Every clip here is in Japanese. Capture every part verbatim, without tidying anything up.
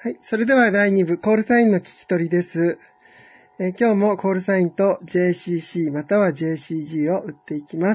はい。それではだいに部、コールサインの聞き取りです。えー、今日もコールサインと ジェーシーシー または ジェーシージー を打っていきます。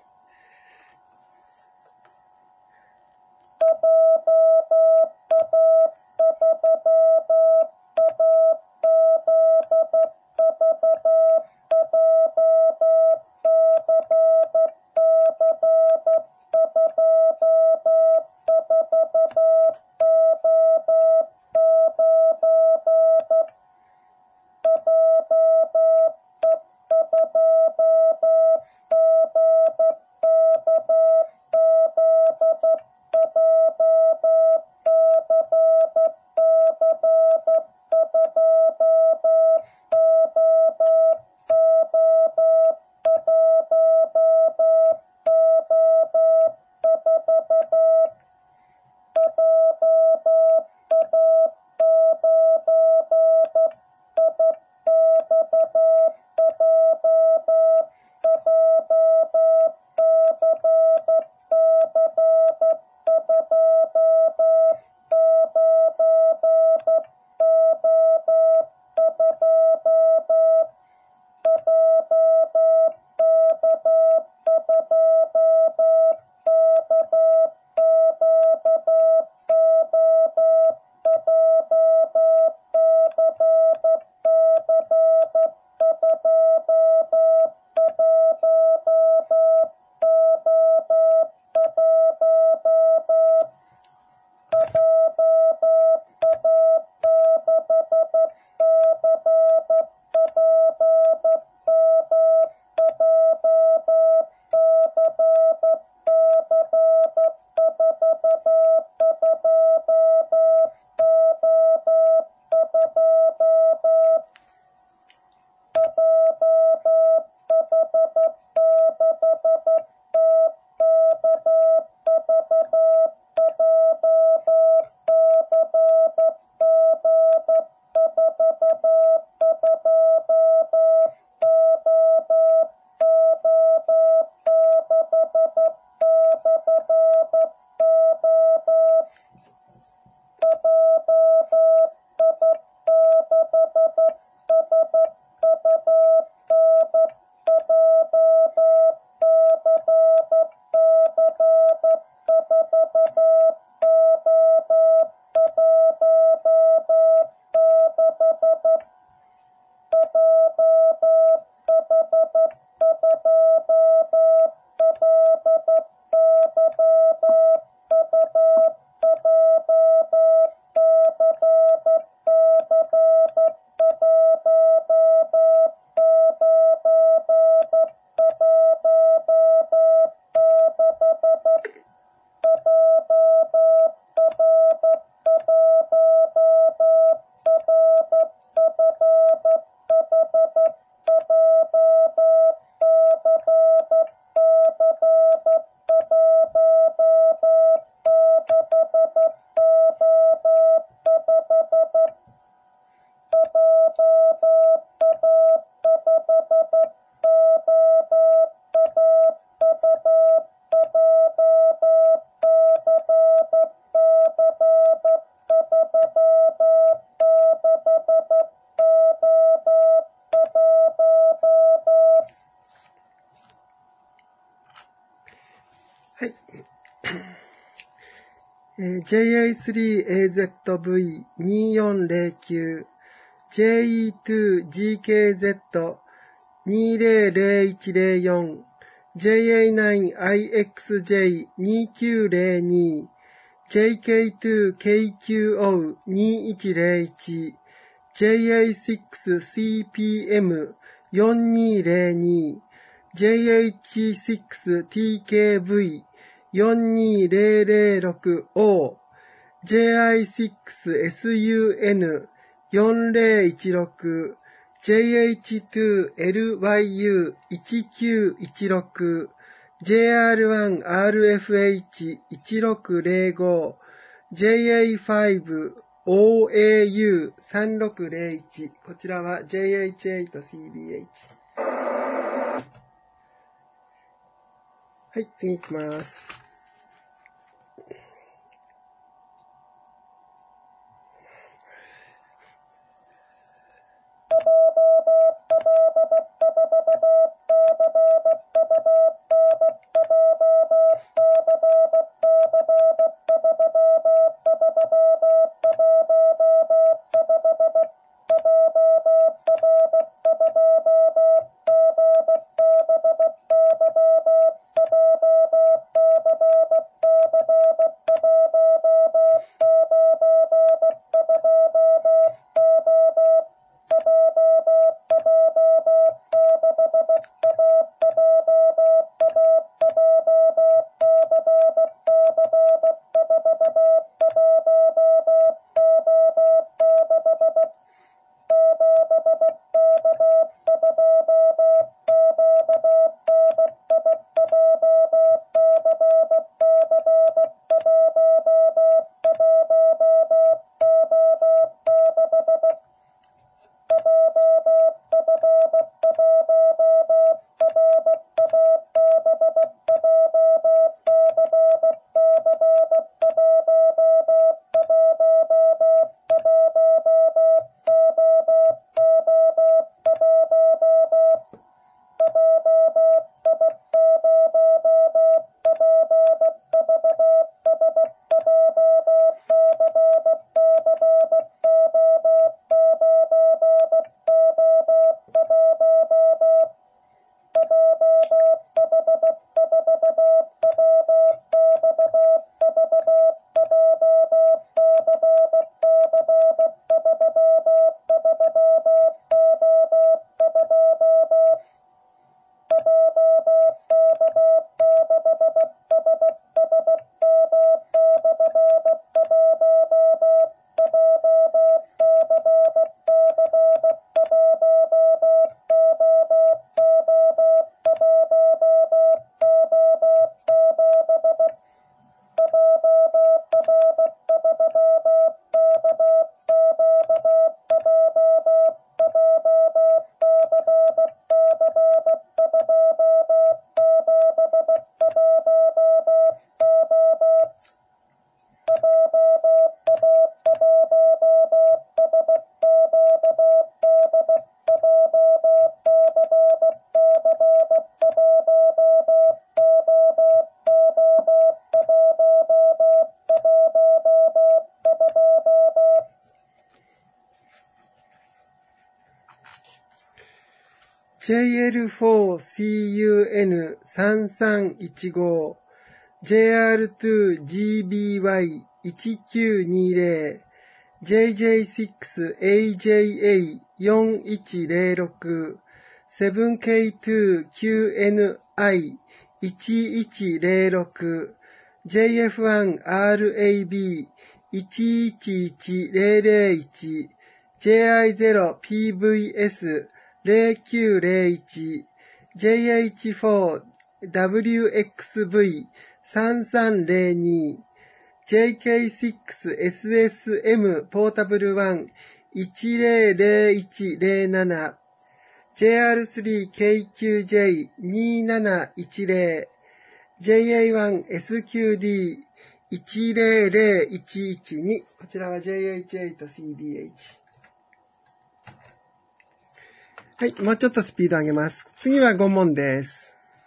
はい。えー、ジェイエースリーエーゼットブイにーよんゼロきゅう、ジェイイーツージーケーゼットにーゼロゼロいちゼロよん、ジェイエーナインアイエックスジェイにーきゅうゼロに、ジェイケーツーケーキューオーにーいちゼロいち、ジェイエーシックスシーピーエムよんにーゼロに、ジェイエイチシックスティーケーブイよんにーゼロゼロろくオー、ジェイアイシックスエスユーエヌよんゼロいちろく、ジェイエイチツーエルワイユーいちきゅういちろく、ジェイアールワンアールエフエイチいちろくゼロご、ジェイエーファイブオーエーユーさんろくゼロいち、こちらは ジェイエイチエイトシービーエイチ。はい、次行きます。 ジェイエルフォーシーユーエヌさんさんいちご、ジェイアールツージービーワイいちきゅうにゼロ、ジェイジェイシックスエージェイエーよんいちゼロろく、セブンケーツーキューエヌアイいちいちゼロろく、ジェイエフワンアールエービーいちいちいちゼロゼロいち、ジェイアイゼロピーブイエスゼロきゅうゼロいち、ジェイエイチフォーダブリューエックスブイさんさんゼロに、ジェイケーシックスエスエスエム ポータブルワンいちゼロゼロいちゼロなな、ジェイアールスリーケーキュージェイになないちゼロ、ジェイエーワンエスキューディーいちゼロゼロいちいちに、こちらは ジェイエイチエイトシービーエイチ。はい、もうちょっとスピード上げます。次はご問です。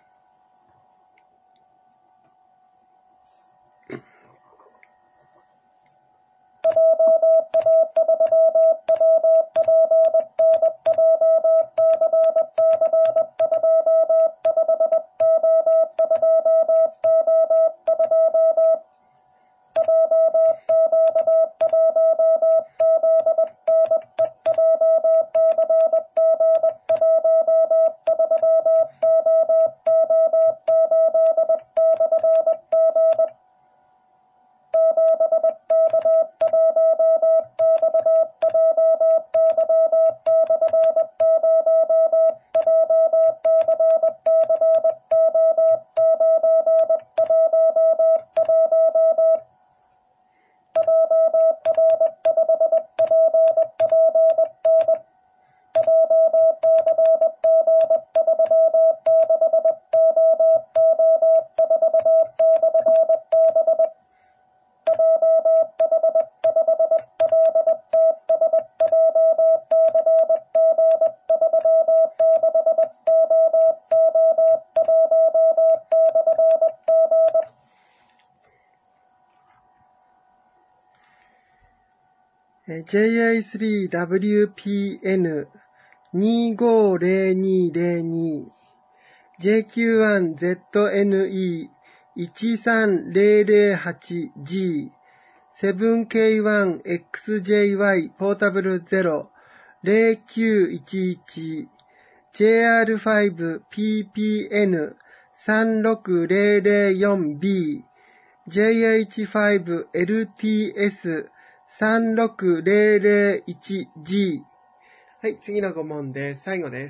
ジェイエースリーダブリューピーエヌにごゼロにゼロに、ジェイキューワンゼットエヌイーいちさんゼロゼロはちジー、セブンケーワンエックスジェイワイ ポータブルゼロゼロきゅういちいち、ジェイアールファイブピーピーエヌさんろくゼロゼロよんビー、ジェイエイチファイブエルティーエスさんろくゼロゼロいちジー。はい、次のご問です。最後です。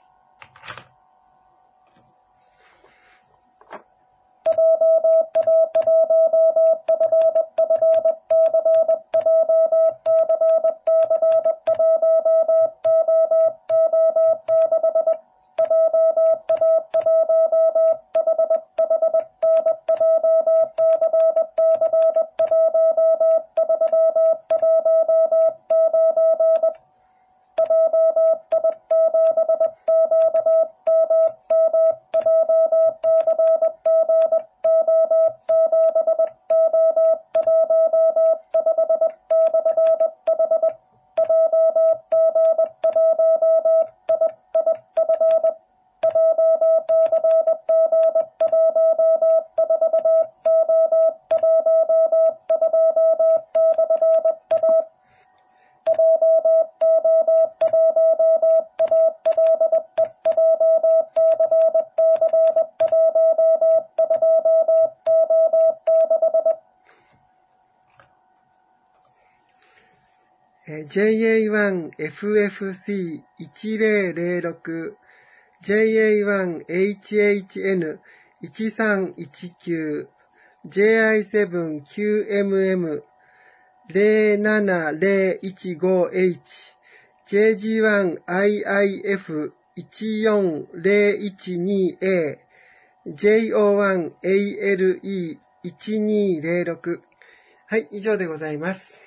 ジェイエーワンエフエフシーいちゼロゼロろく、ジェイエーワンエイチエイチエヌいちさんいちきゅう、ジェイアイセブンキューエムエムゼロななゼロいちごエイチ、ジェイジーワンアイアイエフいちよんゼロいちにエー、ジェイオーワンエーエルイーいちにゼロろく。はい、以上でございます。